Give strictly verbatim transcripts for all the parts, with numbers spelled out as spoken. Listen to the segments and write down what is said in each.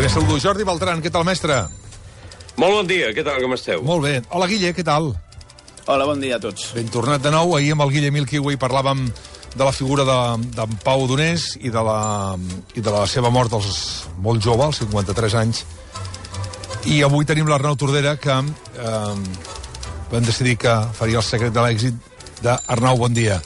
Ja saludo Jordi Beltran. Què tal, mestre? Molt bon dia, què tal, com esteu? Molt bé. Hola, Guille, què tal? Hola, bon dia a tots. Ben tornat de nou. Ahir amb el Guille Milkiway parlàvem de la figura d'en de, Pau Donés i de, la, i de la seva mort als molt jove, als cinquanta-tres anys. I avui tenim l'Arnau Tordera, que eh, vam decidir que faria el secret de l'èxit d'Arnau. Bon dia.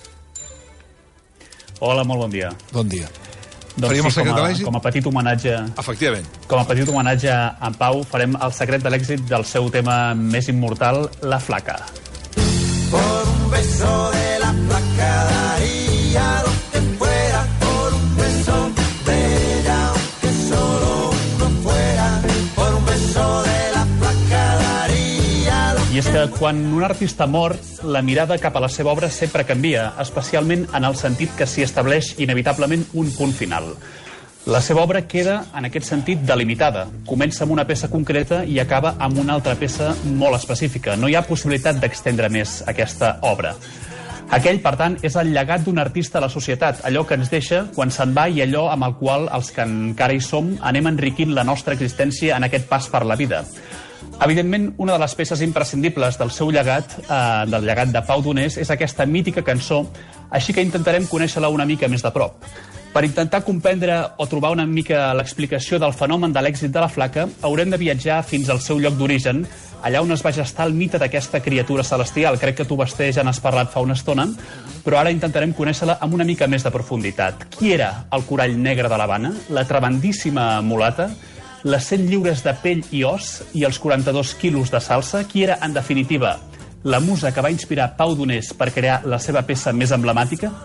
Hola, molt bon dia. Bon dia. Doncs Faríem sí, el secret com a, de l'èxit? com a petit homenatge... Efectivament. Com a petit homenatge a en Pau, farem el secret de l'èxit del seu tema més immortal, La Flaca. Por un beso de la flaca daría lo que fuera, por un beso de ella, aunque solo uno fuera, por un beso de la flaca daría lo que... I és que quan un artista mor, la mirada cap a la seva obra sempre canvia, especialment en el sentit que s'hi estableix inevitablement un punt final. La seva obra queda, en aquest sentit, delimitada. Comença amb una peça concreta i acaba amb una altra peça molt específica. No hi ha possibilitat d'extendre més aquesta obra. Aquell, per tant, és el llegat d'un artista a la societat, allò que ens deixa quan se'n va i allò amb el qual els que encara hi som anem enriquint la nostra existència en aquest pas per la vida. Evidentment, una de les peces imprescindibles del seu llegat, eh, del llegat de Pau Donés, és aquesta mítica cançó, així que intentarem conèixer-la una mica més de prop. Per intentar comprendre o trobar una mica l'explicació del fenomen de l'èxit de la Flaca, haurem de viatjar fins al seu lloc d'origen, allà on es va gestar el mite d'aquesta criatura celestial. Crec que tu, Basté, ja n'has parlat fa una estona, però ara intentarem conèixer-la amb una mica més de profunditat. Qui era el corall negre de l'Havana, la tremendíssima mulata, les cent lliures de pell i os i els quaranta-dos quilos de salsa? Qui era, en definitiva, la musa que va inspirar Pau Donés per crear la seva peça més emblemàtica?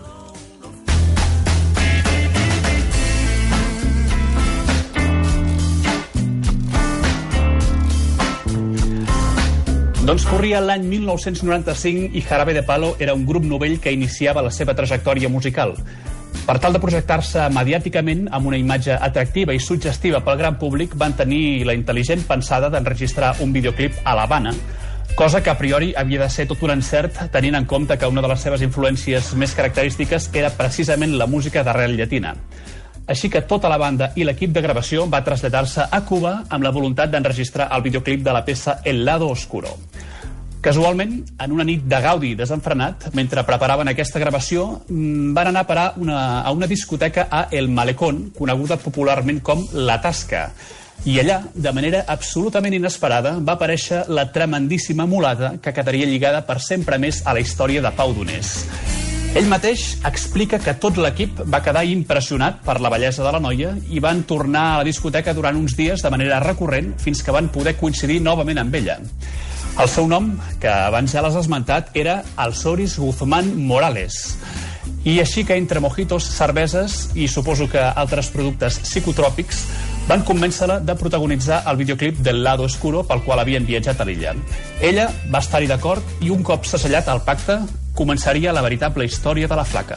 Doncs corria l'any mil nou-cents noranta-cinc i Jarabe de Palo era un grup novell que iniciava la seva trajectòria musical. Per tal de projectar-se mediàticament amb una imatge atractiva i suggestiva pel gran públic, van tenir la intel·ligent pensada d'enregistrar un videoclip a l'Havana, cosa que a priori havia de ser tot un encert, tenint en compte que una de les seves influències més característiques era precisament la música d'arrel llatina. Així que tota la banda i l'equip de gravació va traslladar-se a Cuba amb la voluntat d'enregistrar el videoclip de la peça El Lado Oscuro. Casualment, en una nit de gaudi desenfrenat, mentre preparaven aquesta gravació, van anar a parar una, a una discoteca a El Malecón, coneguda popularment com La Tasca. I allà, de manera absolutament inesperada, va aparèixer la tremendíssima mulata que quedaria lligada per sempre més a la història de Pau Donés. Ell mateix explica que tot l'equip va quedar impressionat per la bellesa de la noia i van tornar a la discoteca durant uns dies de manera recurrent fins que van poder coincidir novament amb ella. El seu nom, que abans ja l'has esmentat, era Alsoris Guzmán Morales. I així que entre mojitos, cerveses i suposo que altres productes psicotròpics van convèncer-la de protagonitzar el videoclip del Lado Oscuro pel qual havien viatjat a l'illa. Ella va estar-hi d'acord i un cop segellat el pacte començaria la veritable història de la Flaca.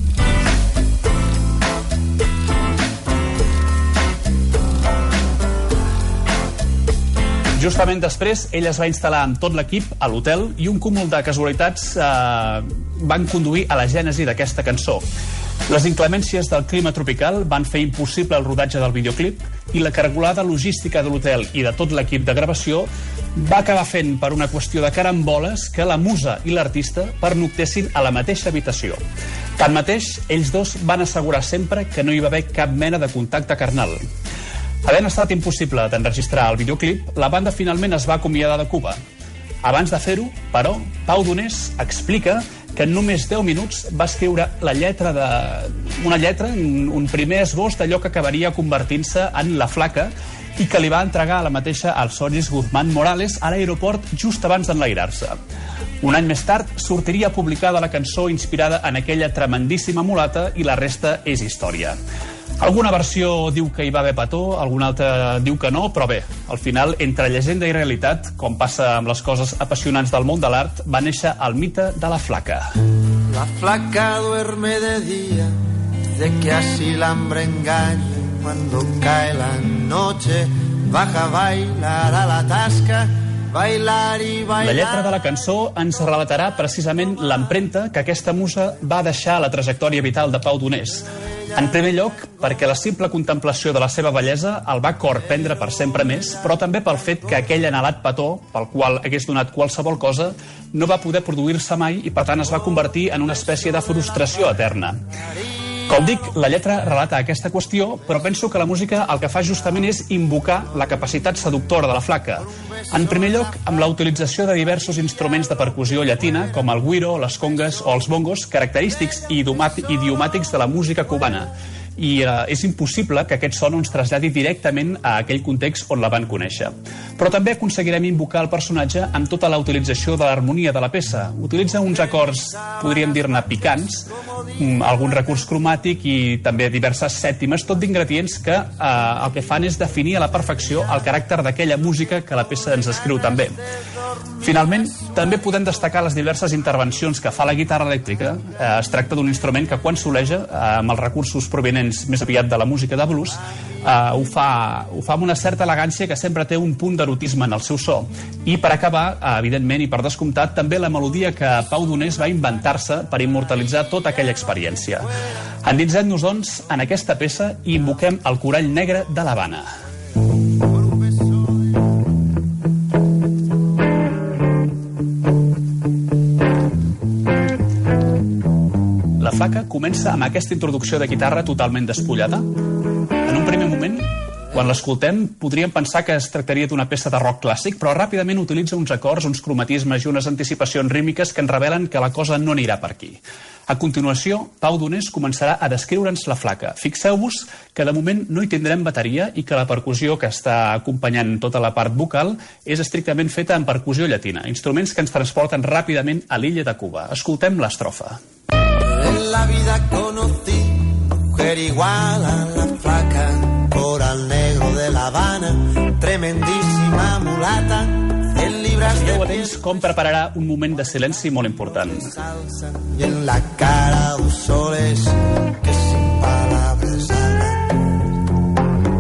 Justament després, ell es va instal·lar amb tot l'equip a l'hotel i un cúmul de casualitats eh, van conduir a la gènesi d'aquesta cançó. Les inclemències del clima tropical van fer impossible el rodatge del videoclip i la cargolada logística de l'hotel i de tot l'equip de gravació va acabar fent, per una qüestió de caramboles, que la musa i l'artista pernoctessin a la mateixa habitació. Tanmateix, ells dos van assegurar sempre que no hi va haver cap mena de contacte carnal. Havent estat impossible d'enregistrar el videoclip, la banda finalment es va acomiadar de Cuba. Abans de fer-ho, però, Pau Donés explica que en només deu minuts va escriure la lletra de... una lletra, un primer esbós d'allò que acabaria convertint-se en La Flaca i que li va entregar a la mateixa Alsoris Guzmán Morales a l'aeroport just abans d'enlairar-se. Un any més tard sortiria publicada la cançó inspirada en aquella tremendíssima mulata i la resta és història. Alguna versió diu que hi va haver petó, alguna altra diu que no, però bé, al final, entre llegenda i realitat, com passa amb les coses apassionants del món de l'art, va néixer el mite de la Flaca. La flaca duerme de día, de que así el hambre engaña. Cuando cae la noche, baja a bailar a la tasca bailar y bailar. La lletra de la cançó ens relatarà precisament l'empremta que aquesta musa va deixar a la trajectòria vital de Pau Donés. En primer lloc, perquè la simple contemplació de la seva bellesa el va corprendre per sempre més, però també pel fet que aquell anhelat petó, pel qual hagués donat qualsevol cosa, no va poder produir-se mai i per tant es va convertir en una espècie de frustració eterna. Com dic, la lletra relata aquesta qüestió, però penso que la música el que fa justament és invocar la capacitat seductora de la flaca. En primer lloc, amb la utilització de diversos instruments de percussió llatina, com el güiro, les congues o els bongos, característics i idiomàtics de la música cubana. I eh, és impossible que aquest son ens traslladi directament a aquell context on la van conèixer. Però també aconseguirem invocar el personatge amb tota la utilització de l'harmonia de la peça. Utilitza uns acords, podríem dir-ne, picants, algun recurs cromàtic i també diverses sèptimes, tot d'ingredients que eh, el que fan és definir a la perfecció el caràcter d'aquella música que la peça ens escriu també. Finalment, també podem destacar les diverses intervencions que fa la guitarra elèctrica. Eh, es tracta d'un instrument que quan soleja, eh, amb els recursos provenents més aviat de la música de blues, eh, ho, fa, ho fa amb una certa elegància que sempre té un punt d'erotisme en el seu so. I per acabar, eh, evidentment i per descomptat, també la melodia que Pau Donés va inventar-se per immortalitzar tota aquella experiència. Endinsem-nos, doncs, en aquesta peça i invoquem el corall negre de l'Havana. La flaca comença amb aquesta introducció de guitarra totalment despullada. En un primer moment, quan l'escoltem, podríem pensar que es tractaria d'una peça de rock clàssic, però ràpidament utilitza uns acords, uns cromatismes i unes anticipacions rítmiques que ens revelen que la cosa no anirà per aquí. A continuació, Pau Donés començarà a descriure'ns la flaca. Fixeu-vos que de moment no hi tindrem bateria i que la percussió que està acompanyant tota la part vocal és estrictament feta en percussió llatina, instruments que ens transporten ràpidament a l'illa de Cuba. Escoltem l'estrofa. En la vida conocí mujer igual a la flaca, coral negro de La Habana, tremendísima mulata, cien libras de Sigueu piel, atents com prepararà un moment de silenci molt important. salsa, y en la cara dos soles que sin palabras hablan,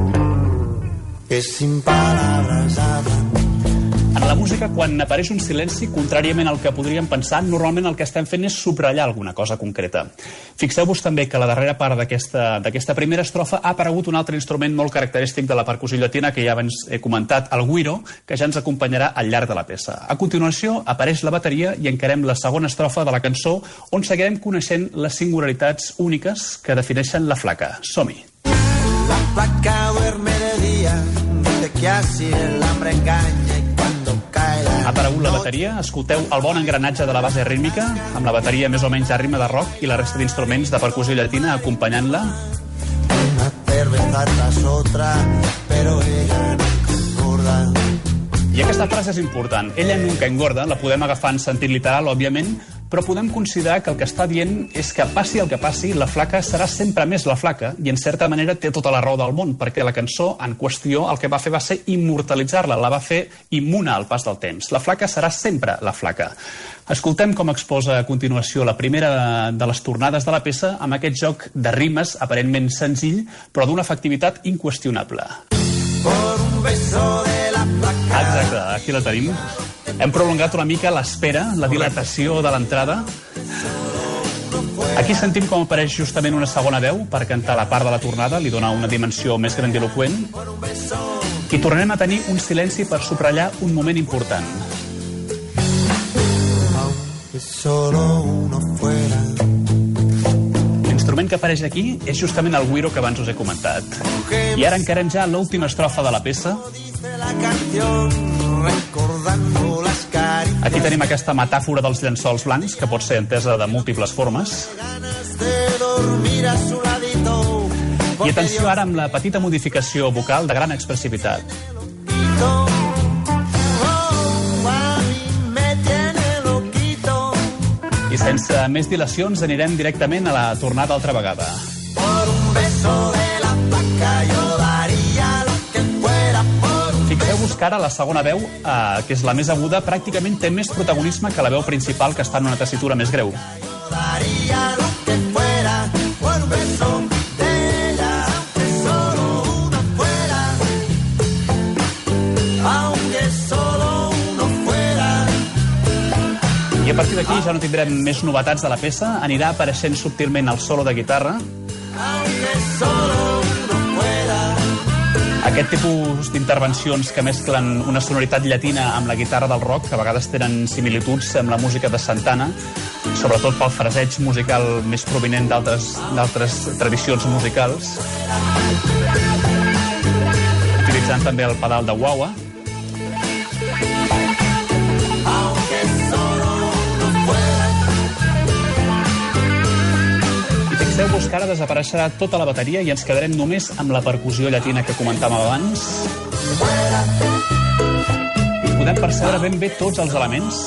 que sin palabras hablan. En la música, quan apareix un silenci, contràriament al que podríem pensar, normalment el que estem fent és subratllar alguna cosa concreta. Fixeu-vos també que a la darrera part d'aquesta d'aquesta primera estrofa ha aparegut un altre instrument molt característic de la percussió llatina que ja abans he comentat, el güiro, que ja ens acompanyarà al llarg de la peça. A continuació apareix la bateria i encarem la segona estrofa de la cançó, on seguirem coneixent les singularitats úniques que defineixen la flaca. Som-hi! La flaca duerme de día, dice que así el hambre engaña y cuando cae la Ha aparegut la bateria, escolteu el bon engranatge de la base rítmica, amb la bateria més o menys a ritme de rock i la resta d'instruments de percussió llatina acompanyant-la. una cerveza tras otra, pero ella nunca engorda. I aquesta frase és important. Ella nunca engorda, la podem agafar en sentit literal, òbviament, però podem considerar que el que està dient és que passi el que passi, la flaca serà sempre més la flaca, i en certa manera té tota la raó del món, perquè la cançó en qüestió el que va fer va ser immortalitzar-la, la va fer immune al pas del temps. La flaca serà sempre la flaca. Escoltem com exposa a continuació la primera de les tornades de la peça amb aquest joc de rimes aparentment senzill, però d'una efectivitat inqüestionable. Por un beso de la flaca. Exacte, aquí la tenim. Hem prolongat una mica l'espera, la dilatació de l'entrada. Aquí sentim com apareix justament una segona veu per cantar la part de la tornada, li dona una dimensió més grandiloquent. I tornarem a tenir un silenci per subratllar un moment important. Que solo uno fuera. L'instrument que apareix aquí és justament el güiro que abans us he comentat. I ara encarem ja l'última estrofa de la peça. Dice la canción, recordando las caricias. Aquí tenim aquesta metàfora dels llençols blancs, que pot ser entesa de múltiples formes. Ganas de dormir a su ladito. I atenció ara amb la petita modificació vocal de gran expressivitat. Oh, a mí me tiene loquito. I sense més dilacions anirem directament a la tornada altra vegada. Por un beso de la flaca yo daría lo que fuera por un Fixeu-vos que ara la segona veu, eh, que és la més aguda, pràcticament té més protagonisme que la veu principal, que està en una tessitura més greu. yo daría lo que fuera por un beso de ella, aunque solo uno fuera, aunque solo uno d'aquí ja no tindrem més novetats de la peça. Anirà apareixent subtilment el solo de guitarra. Aquest tipus d'intervencions que mesclen una sonoritat llatina amb la guitarra del rock, que a vegades tenen similituds amb la música de Santana, sobretot pel fraseig musical més provinent d'altres d'altres tradicions musicals, utilitzant també el pedal de wah-wah. Fixeu-vos que ara desapareixerà tota la bateria i ens quedarem només amb la percussió llatina que comentàvem abans. I podem percebre ben bé tots els elements.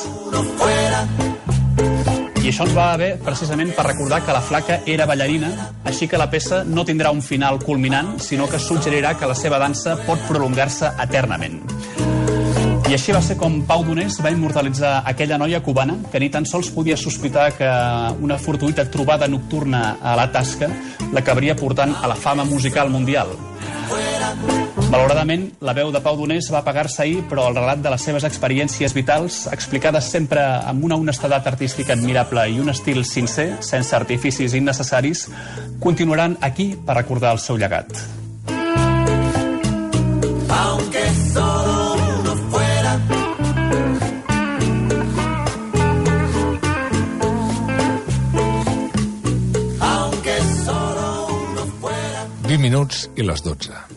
I això ens va bé precisament per recordar que la flaca era ballarina, així que la peça no tindrà un final culminant, sinó que suggerirà que la seva dansa pot prolongar-se eternament. I així va ser com Pau Donés va immortalitzar aquella noia cubana que ni tan sols podia sospitar que una fortuïta trobada nocturna a la tasca l'acabaria portant a la fama musical mundial. Malauradament, la veu de Pau Donés va apagar-se ahir, però el relat de les seves experiències vitals, explicades sempre amb una honestedat artística admirable i un estil sincer, sense artificis innecessaris, continuaran aquí per recordar el seu llegat. Aunque solo uno fuera, aunque solo uno fuera. vint minuts i les dotze.